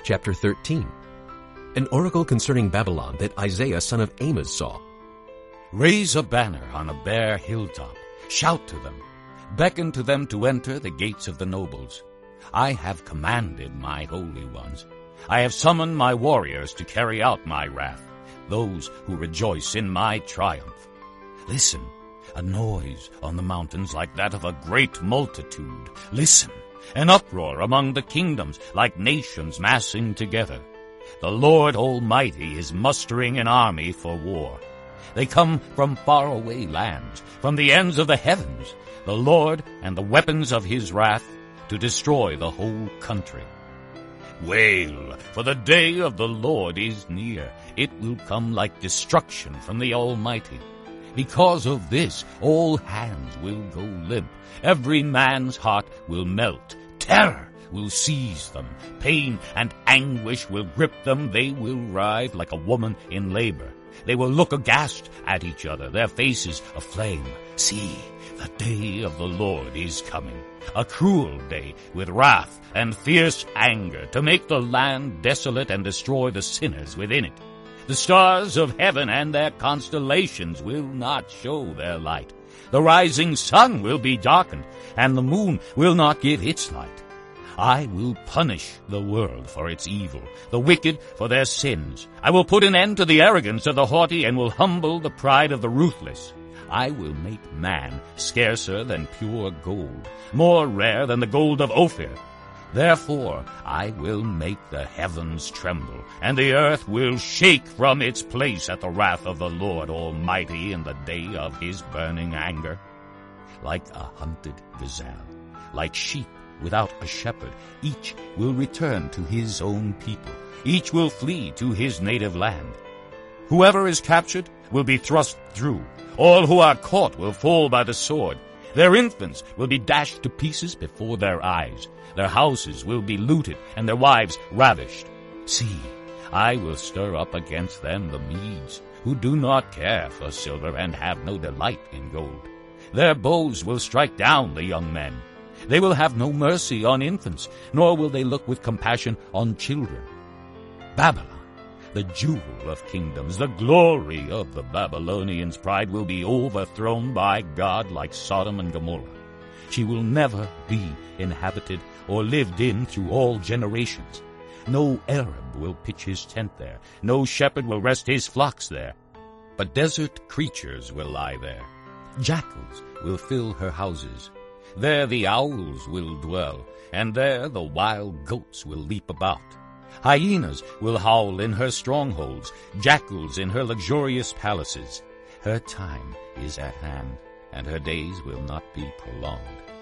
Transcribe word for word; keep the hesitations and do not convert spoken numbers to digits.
chapter thirteen. An oracle concerning Babylon that Isaiah son of Amos saw. Raise a banner on a bare hilltop. Shout to them. Beckon to them to enter the gates of the nobles. I have commanded my holy ones. I have summoned my warriors to carry out my wrath, those who rejoice in my triumph. Listen, a noise on the mountains like that of a great multitude. Listen, an uproar among the kingdoms like nations massing together. The Lord Almighty is mustering an army for war. They come from faraway lands, from the ends of the heavens, the Lord and the weapons of his wrath, to destroy the whole country. Wail, for the day of the Lord is near. It will come like destruction from the Almighty. Because of this, all hands will go limp. Every man's heart will melt. Terror will seize them. Pain and anguish will grip them. They will writhe like a woman in labor. They will look aghast at each other, their faces aflame. See, the day of the Lord is coming, a cruel day with wrath and fierce anger to make the land desolate and destroy the sinners within it. The stars of heaven and their constellations will not show their light. The rising sun will be darkened, and the moon will not give its light. I will punish the world for its evil, the wicked for their sins. I will put an end to the arrogance of the haughty and will humble the pride of the ruthless. I will make man scarcer than pure gold, more rare than the gold of Ophir. Therefore I will make the heavens tremble, and the earth will shake from its place at the wrath of the Lord Almighty in the day of his burning anger. Like a hunted gazelle, like sheep without a shepherd, each will return to his own people. Each will flee to his native land. Whoever is captured will be thrust through. All who are caught will fall by the sword. Their infants will be dashed to pieces before their eyes. Their houses will be looted and their wives ravished. See, I will stir up against them the Medes, who do not care for silver and have no delight in gold. Their bows will strike down the young men. They will have no mercy on infants, nor will they look with compassion on children. Babylon, the jewel of kingdoms, the glory of the Babylonians' pride, will be overthrown by God like Sodom and Gomorrah. She will never be inhabited or lived in through all generations. No Arab will pitch his tent there. No shepherd will rest his flocks there. But desert creatures will lie there. Jackals will fill her houses. There the owls will dwell, and there the wild goats will leap about. Hyenas will howl in her strongholds, jackals in her luxurious palaces. Her time is at hand, and her days will not be prolonged.